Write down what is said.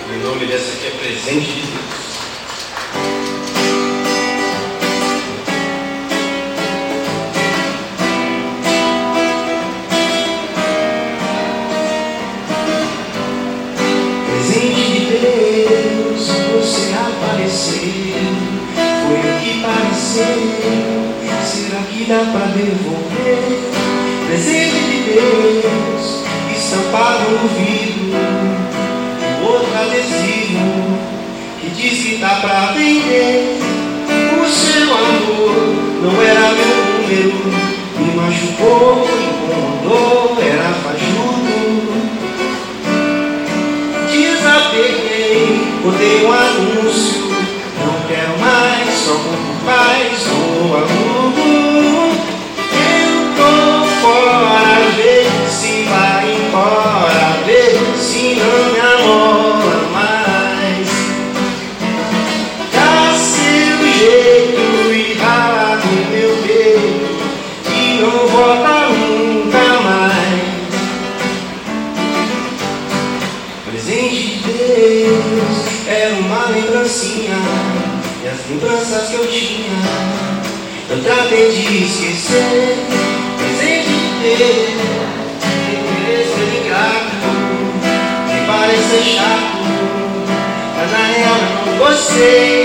O nome dessa aqui é Presente de Deus. Presente de Deus, você apareceu. Foi o que pareceu. Será que dá pra devolver? Presente de Deus, estampado no vidro, outro adesivo que diz que tá pra vender. O seu amor não era meu número, me machucou, incomodou, era fajuto. Desapeguei, botei um anúncio, não quero mais, só compro paz ou aluno. Eu tô fora, vê se vai embora, vê se não me amora mais. Dá seu jeito e rala no meu peito e não volta nunca mais. Presente de Deus era uma lembrancinha, e as lembranças que eu tinha eu tratei de esquecer. Presente de Deus, sem querer ser ingrato, nem parecer chato, mas na real eu não gostei.